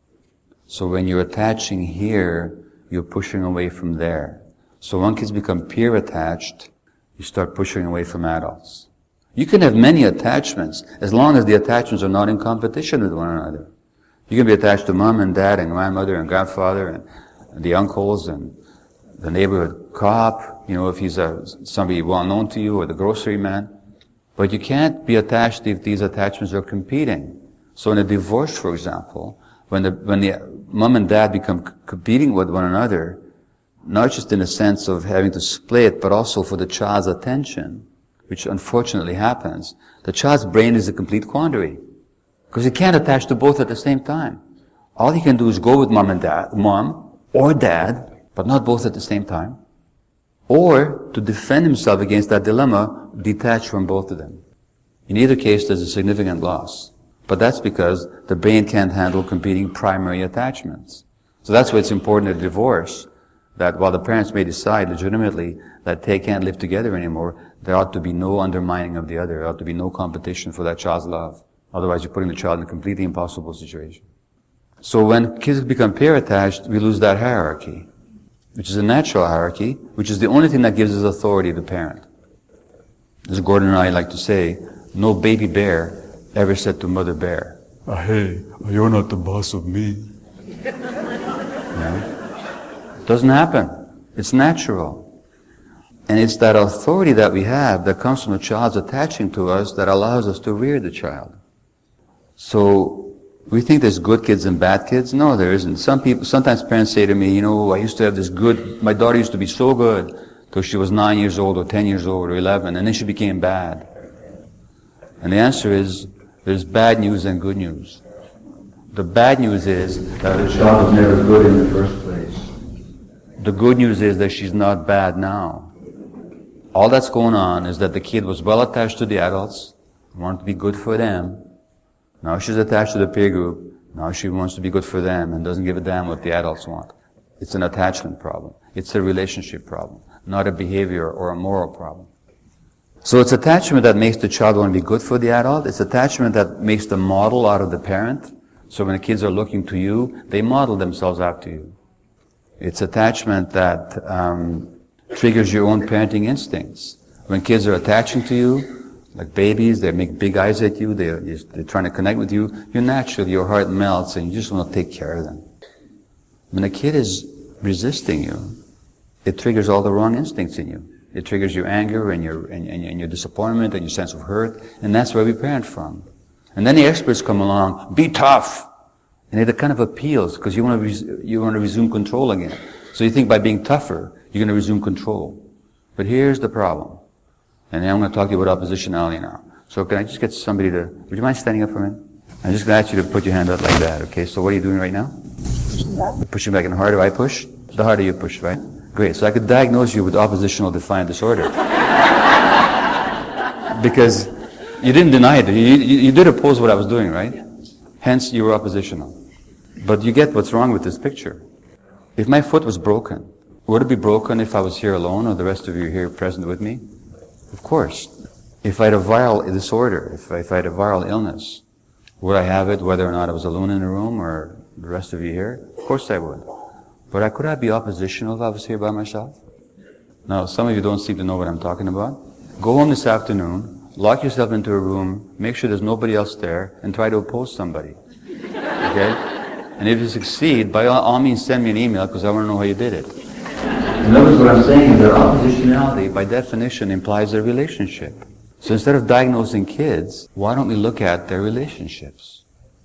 So when you're attaching here, you're pushing away from there. So when kids become peer attached, you start pushing away from adults. You can have many attachments as long as the attachments are not in competition with one another. You can be attached to mom and dad and grandmother and grandfather and the uncles and the neighborhood cop, if he's somebody well known to you, or the grocery man. But you can't be attached if these attachments are competing. So in a divorce, for example, when the mom and dad become competing with one another, not just in a sense of having to split, but also for the child's attention, which unfortunately happens, the child's brain is a complete quandary. Because he can't attach to both at the same time. All he can do is go with mom or dad, but not both at the same time. Or, to defend himself against that dilemma, detach from both of them. In either case, there's a significant loss. But that's because the brain can't handle competing primary attachments. So that's why it's important in a divorce, that while the parents may decide legitimately that they can't live together anymore, there ought to be no undermining of the other. There ought to be no competition for that child's love. Otherwise, you're putting the child in a completely impossible situation. So when kids become pair-attached, we lose that hierarchy, which is a natural hierarchy, which is the only thing that gives us authority to parent. As Gordon and I like to say, no baby bear ever said to mother bear, hey, you're not the boss of me. It doesn't happen. It's natural. And it's that authority that we have that comes from the child's attaching to us that allows us to rear the child. So we think there's good kids and bad kids. No, there isn't. Sometimes parents say to me, I used to have my daughter used to be so good till she was 9 years old or 10 years old or 11, and then she became bad. And the answer is, there's bad news and good news. The bad news is that the child was never good in the first place. The good news is that she's not bad now. All that's going on is that the kid was well attached to the adults, wanted to be good for them. Now she's attached to the peer group. Now she wants to be good for them and doesn't give a damn what the adults want. It's an attachment problem. It's a relationship problem, not a behavior or a moral problem. So it's attachment that makes the child want to be good for the adult. It's attachment that makes the model out of the parent. So when the kids are looking to you, they model themselves after you. It's attachment that triggers your own parenting instincts. When kids are attaching to you, like babies, they make big eyes at you, they're trying to connect with you, your heart melts and you just want to take care of them. When a kid is resisting you, it triggers all the wrong instincts in you. It triggers your anger and your disappointment and your sense of hurt, and that's where we parent from. And then the experts come along, be tough. And it kind of appeals because you want to resume control again. So you think by being tougher, you're going to resume control. But here's the problem. And I'm going to talk to you about oppositionality now. So can I just get somebody would you mind standing up for a minute? I'm just going to ask you to put your hand up like that, okay? So what are you doing right now? Pushing back. Pushing back, and the harder I push, the harder you push, right? Great. So I could diagnose you with oppositional defiant disorder. Because you didn't deny it. You did oppose what I was doing, right? Hence, you were oppositional. But you get what's wrong with this picture. If my foot was broken, would it be broken if I was here alone or the rest of you here present with me? Of course. If I had a viral disorder, if I had a viral illness, would I have it whether or not I was alone in the room or the rest of you here? Of course I would. But could I be oppositional if I was here by myself? Now, some of you don't seem to know what I'm talking about. Go home this afternoon, lock yourself into a room, make sure there's nobody else there, and try to oppose somebody. Okay? And if you succeed, by all means send me an email because I want to know how you did it. In other words, what I'm saying is that oppositionality, by definition, implies a relationship. So instead of diagnosing kids, why don't we look at their relationships?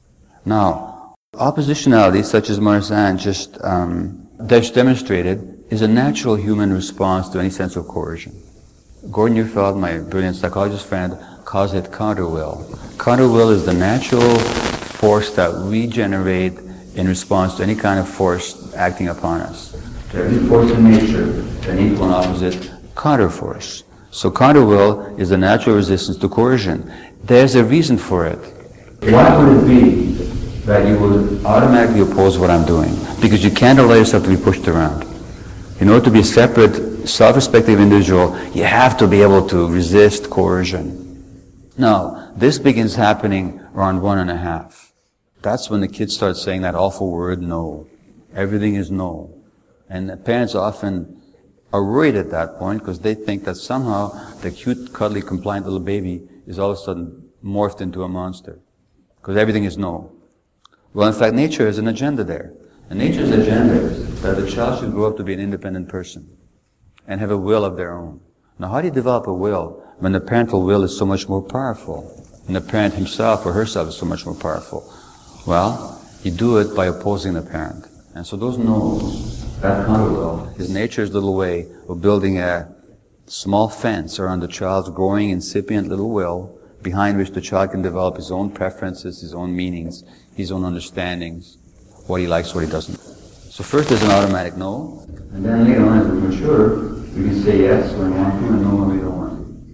Now, oppositionality, such as Marsan just demonstrated, is a natural human response to any sense of coercion. Gordon Neufeld, my brilliant psychologist friend, calls it counterwill. Counterwill is the natural force that we generate in response to any kind of force acting upon us. To every force in nature, an equal and opposite counterforce. So counterwill is the natural resistance to coercion. There's a reason for it. Why would it be that you would automatically oppose what I'm doing? Because you can't allow yourself to be pushed around. In order to be a separate, self-respective individual, you have to be able to resist coercion. Now, this begins happening around 1.5. That's when the kids start saying that awful word, no. Everything is no. And the parents often are worried at that point because they think that somehow the cute, cuddly, compliant little baby is all of a sudden morphed into a monster. Because everything is no. Well, in fact, nature has an agenda there. And nature's agenda is that the child should grow up to be an independent person and have a will of their own. Now, how do you develop a will when the parental will is so much more powerful and the parent himself or herself is so much more powerful? Well, you do it by opposing the parent. And so those no's, that counterwill, is nature's little way of building a small fence around the child's growing, incipient little will, behind which the child can develop his own preferences, his own meanings, his own understandings, what he likes, what he doesn't. So first there's an automatic no, and then later on as we mature, we can say yes when we want to and no when we don't want to.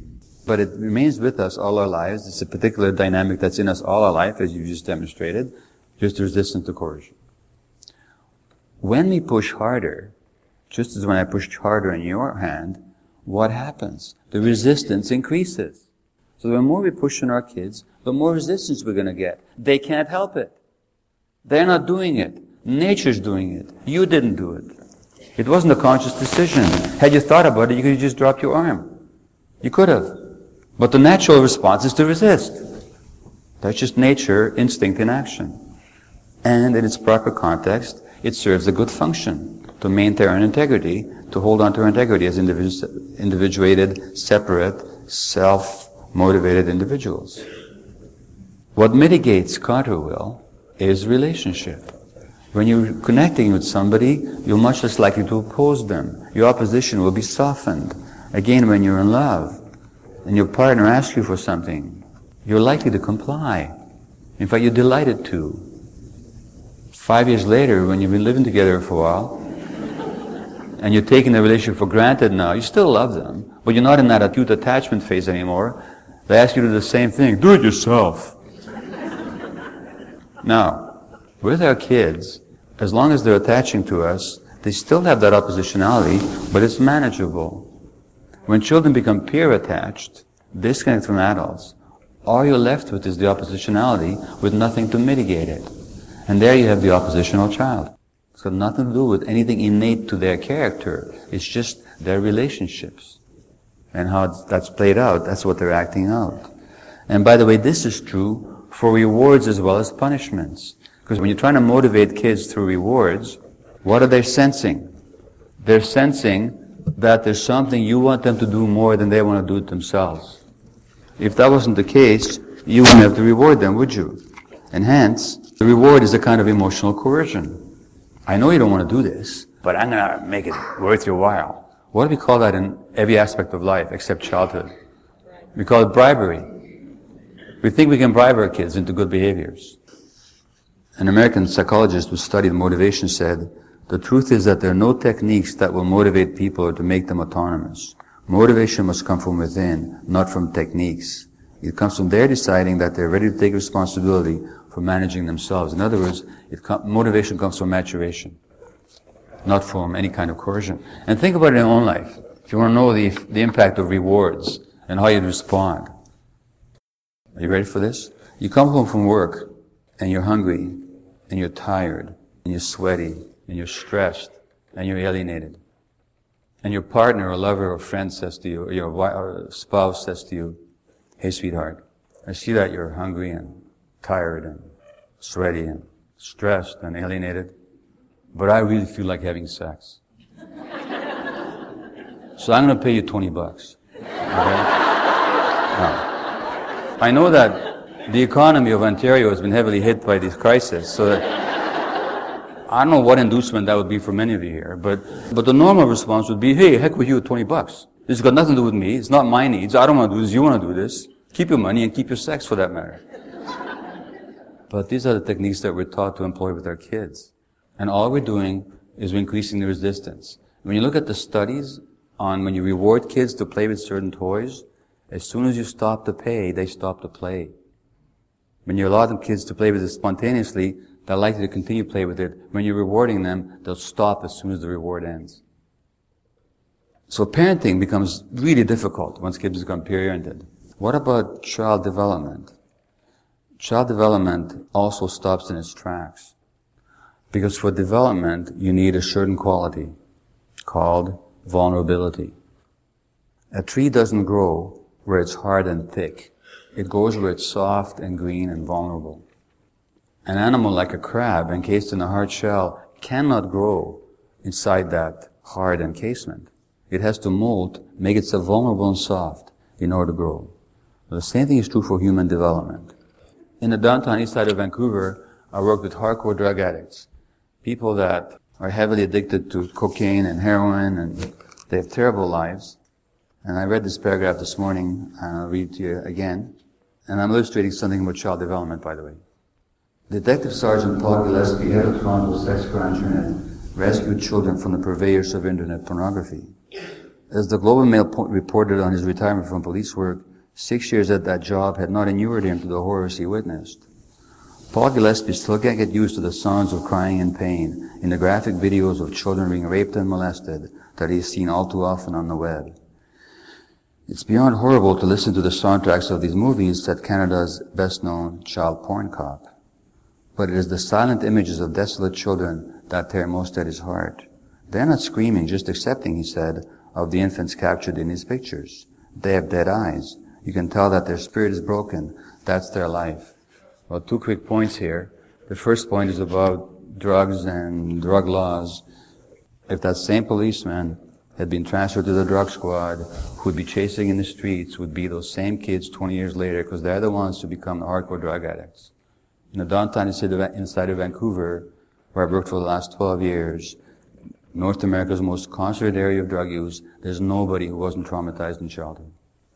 but it remains with us all our lives. It's a particular dynamic that's in us all our life, as you just demonstrated, just resistance to coercion. When we push harder, just as when I pushed harder in your hand, what happens? The resistance increases. So the more we push on our kids, the more resistance we're going to get. They can't help it. They're not doing it. Nature's doing it. You didn't do it. It wasn't a conscious decision. Had you thought about it, you could have just dropped your arm. You could have. But the natural response is to resist. That's just nature, instinct in action. And in its proper context, it serves a good function to maintain our integrity, to hold on to our integrity as individuated, separate, self-motivated individuals. What mitigates counter-will is relationship. When you're connecting with somebody, you're much less likely to oppose them. Your opposition will be softened. Again, when you're in love, and your partner asks you for something, you're likely to comply. In fact, you're delighted to. 5 years later, when you've been living together for a while, and you're taking the relationship for granted now, you still love them, but you're not in that acute attachment phase anymore. They ask you to do the same thing. Do it yourself. Now, with our kids, as long as they're attaching to us, they still have that oppositionality, but it's manageable. When children become peer-attached, disconnected from adults, all you're left with is the oppositionality with nothing to mitigate it. And there you have the oppositional child. It's got nothing to do with anything innate to their character. It's just their relationships. And how that's played out, that's what they're acting out. And by the way, this is true for rewards as well as punishments. Because when you're trying to motivate kids through rewards, what are they sensing? They're sensing that there's something you want them to do more than they want to do it themselves. If that wasn't the case, you wouldn't have to reward them, would you? And hence, the reward is a kind of emotional coercion. I know you don't want to do this, but I'm going to make it worth your while. What do we call that in every aspect of life except childhood? We call it bribery. We think we can bribe our kids into good behaviors. An American psychologist who studied motivation said, the truth is that there are no techniques that will motivate people or to make them autonomous. Motivation must come from within, not from techniques. It comes from their deciding that they're ready to take responsibility for managing themselves. In other words, motivation comes from maturation, not from any kind of coercion. And think about it in your own life. If you want to know the impact of rewards and how you'd respond. Are you ready for this? You come home from work and you're hungry and you're tired and you're sweaty and you're stressed and you're alienated. And your partner or lover or friend says to you, or your wife or spouse says to you, hey sweetheart, I see that you're hungry and tired and sweaty and stressed and alienated, but I really feel like having sex. So I'm going to pay you $20. Okay? Now, I know that the economy of Ontario has been heavily hit by this crisis, so that I don't know what inducement that would be for many of you here, but the normal response would be, hey, heck with you, $20. This has got nothing to do with me. It's not my needs. I don't want to do this. You want to do this. Keep your money and keep your sex for that matter. But these are the techniques that we're taught to employ with our kids. And all we're doing is we're increasing the resistance. When you look at the studies on when you reward kids to play with certain toys, as soon as you stop to pay, they stop to play. When you allow them kids to play with it spontaneously, they're likely to continue to play with it. When you're rewarding them, they'll stop as soon as the reward ends. So parenting becomes really difficult once kids become peer-oriented. What about child development? Child development also stops in its tracks. Because for development, you need a certain quality called vulnerability. A tree doesn't grow where it's hard and thick. It grows where it's soft and green and vulnerable. An animal like a crab encased in a hard shell cannot grow inside that hard encasement. It has to molt, make itself vulnerable and soft in order to grow. The same thing is true for human development. In the downtown east side of Vancouver, I work with hardcore drug addicts. People that are heavily addicted to cocaine and heroin, and they have terrible lives. And I read this paragraph this morning, and I'll read it to you again. And I'm illustrating something about child development, by the way. Detective Sergeant Paul Gillespie, head of Toronto's Sex Crime Unit, rescued children from the purveyors of internet pornography. As the Globe and Mail reported on his retirement from police work, 6 years at that job had not inured him to the horrors he witnessed. Paul Gillespie still can't get used to the sounds of crying and pain in the graphic videos of children being raped and molested that he's seen all too often on the web. It's beyond horrible to listen to the soundtracks of these movies, said Canada's best-known child porn cop. But it is the silent images of desolate children that tear most at his heart. They're not screaming, just accepting, he said, of the infants captured in his pictures. They have dead eyes. You can tell that their spirit is broken. That's their life. Well, 2 quick points here. The first point is about drugs and drug laws. If that same policeman had been transferred to the drug squad, who would be chasing in the streets would be those same kids 20 years later, because they're the ones who become the hardcore drug addicts. In the downtown inside of Vancouver, where I've worked for the last 12 years, North America's most concentrated area of drug use, there's nobody who wasn't traumatized in childhood.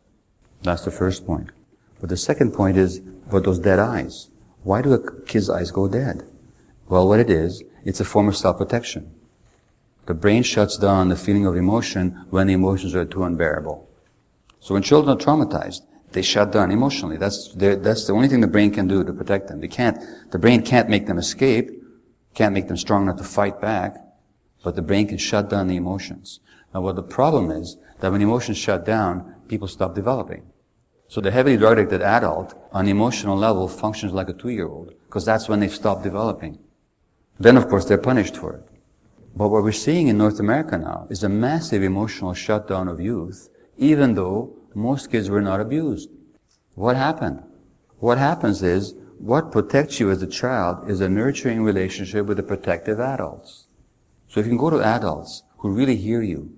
That's the first point. But the second point is about those dead eyes. Why do a kid's eyes go dead? Well, what it is, it's a form of self-protection. The brain shuts down the feeling of emotion when the emotions are too unbearable. So when children are traumatized, they shut down emotionally. That's the only thing the brain can do to protect them. The brain can't make them escape, can't make them strong enough to fight back, but the brain can shut down the emotions. Now what the problem is, that when emotions shut down, people stop developing. So the heavily drug addicted adult, on the emotional level, functions like a 2-year-old, because that's when they've stopped developing. Then of course they're punished for it. But what we're seeing in North America now is a massive emotional shutdown of youth, even though most kids were not abused. What happened? What happens is, what protects you as a child is a nurturing relationship with the protective adults. So if you can go to adults who really hear you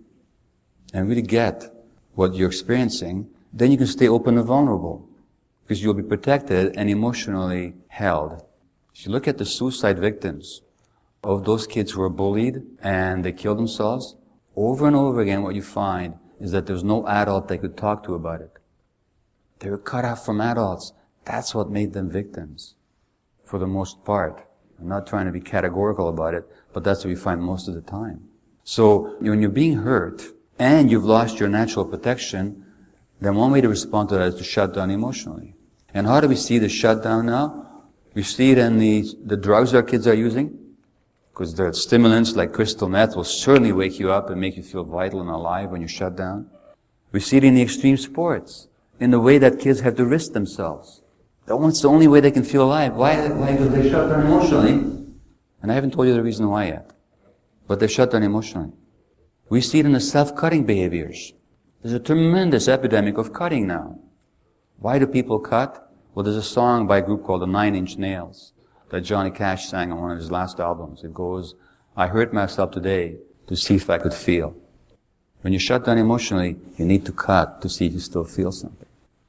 and really get what you're experiencing, then you can stay open and vulnerable, because you'll be protected and emotionally held. If you look at the suicide victims of those kids who were bullied and they killed themselves, over and over again what you find is that there's no adult they could talk to about it. They were cut off from adults. That's what made them victims, for the most part. I'm not trying to be categorical about it, but that's what we find most of the time. So when you're being hurt and you've lost your natural protection, then one way to respond to that is to shut down emotionally. And how do we see the shutdown now? We see it in the drugs our kids are using, because the stimulants like crystal meth will certainly wake you up and make you feel vital and alive when you're shut down. We see it in the extreme sports, in the way that kids have to risk themselves. That's the only way they can feel alive. Why? Because they shut down emotionally. And I haven't told you the reason why yet. But they shut down emotionally. We see it in the self-cutting behaviors. There's a tremendous epidemic of cutting now. Why do people cut? Well, there's a song by a group called the 9 Inch Nails that Johnny Cash sang on one of his last albums. It goes, I hurt myself today to see if I could feel. When you shut down emotionally, you need to cut to see if you still feel something.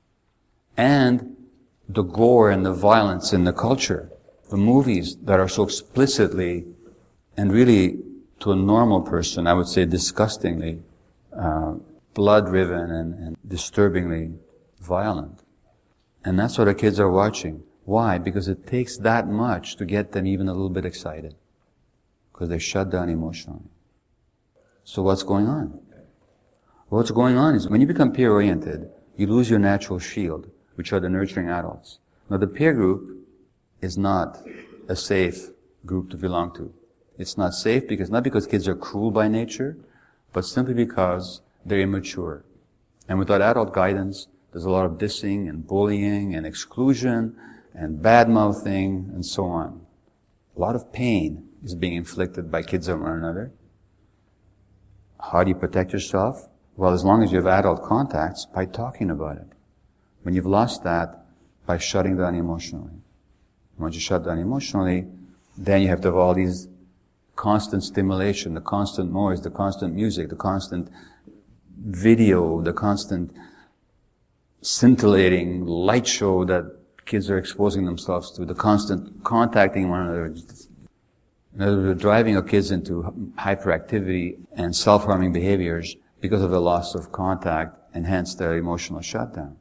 And the gore and the violence in the culture, the movies that are so explicitly and really to a normal person, I would say disgustingly, blood-driven and disturbingly violent. And that's what our kids are watching. Why? Because it takes that much to get them even a little bit excited. Because they shut down emotionally. So what's going on? What's going on is when you become peer-oriented, you lose your natural shield, which are the nurturing adults. Now the peer group is not a safe group to belong to. It's not safe not because kids are cruel by nature, but simply because they're immature. And without adult guidance, there's a lot of dissing and bullying and exclusion and bad-mouthing and so on. A lot of pain is being inflicted by kids on one another. How do you protect yourself? Well, as long as you have adult contacts, by talking about it. When you've lost that, by shutting down emotionally. Once you shut down emotionally, then you have to have all these constant stimulation, the constant noise, the constant music, the constant video, the constant scintillating light show that kids are exposing themselves to, the constant contacting one another. In other words, driving our kids into hyperactivity and self-harming behaviors because of the loss of contact and hence their emotional shutdown.